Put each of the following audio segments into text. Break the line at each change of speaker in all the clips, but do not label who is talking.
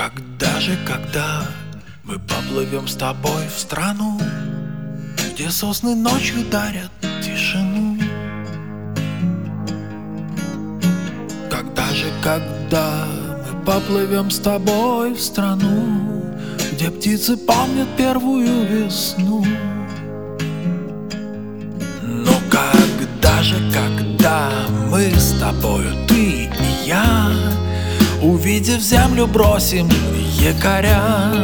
Когда мы поплывем с тобой в страну, где сосны ночью дарят тишину? Когда мы поплывем с тобой в страну, где птицы помнят первую весну? Ну когда мы с тобою, ты и я, увидев землю, бросим якоря,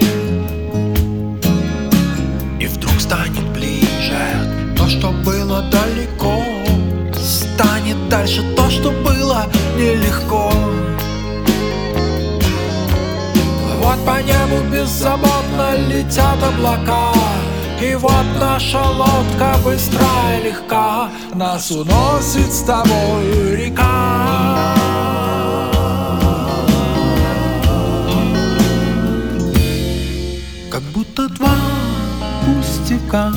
и вдруг станет ближе то, что было далеко, станет дальше то, что было нелегко. Вот по небу беззаботно летят облака, и вот наша лодка быстра и легка, нас уносит с тобой река. Как будто два пустяка.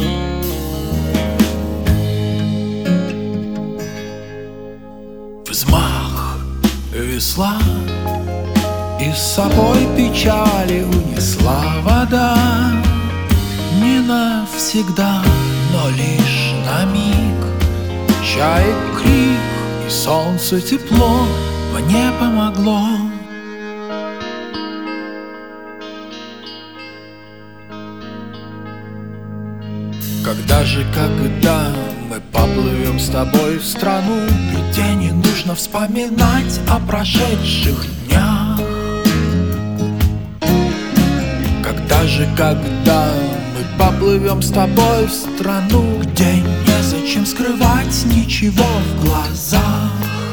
Взмах весла, и с собой печали унесла вода. Не навсегда, но лишь на миг. Чаек крик и солнце тепло мне помогло. Когда мы поплывем с тобой в страну, где не нужно вспоминать о прошедших днях? Когда мы поплывем с тобой в страну, где незачем скрывать ничего в глазах,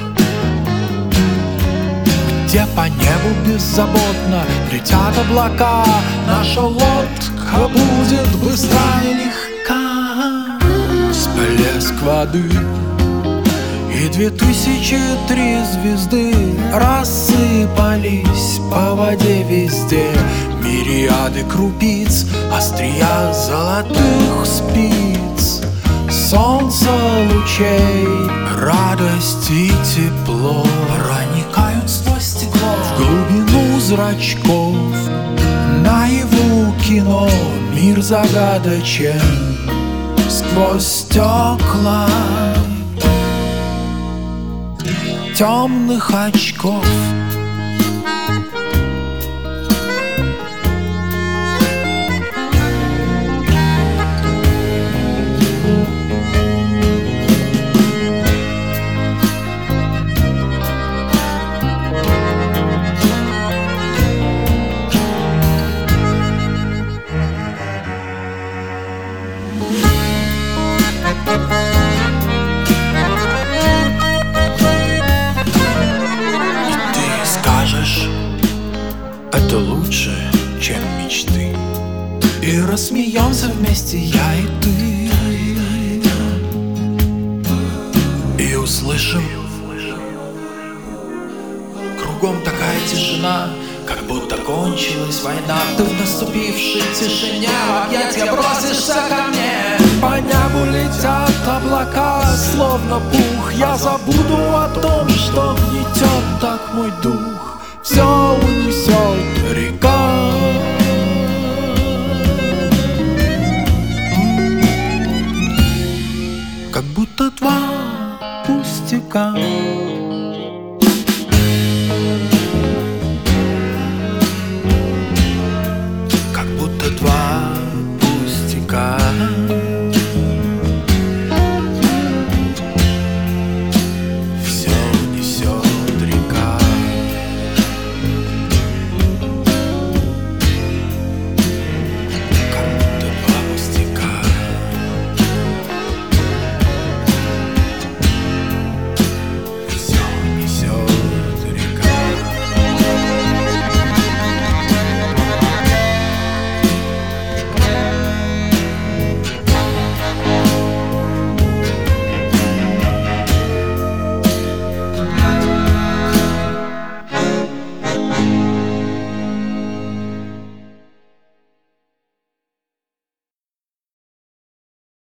где по небу беззаботно летят облака, наша лодка будет быстра и легка. Всплеск воды и 2003 звезды рассыпались по воде везде. Мириады крупиц, острия золотых спиц, солнце лучей, радость и тепло проникают сквозь стекло в глубину зрачков. Наяву кино, мир загадочен сквозь стекла темных очков. Это лучше, чем мечты. И рассмеемся вместе я и ты, и услышим кругом такая тишина, как будто кончилась война. Ты в наступившей тишине в объятья бросишься ко мне. По небу летят облака, словно пух. Я забуду о том, что гнетет так мой дух. Все унесет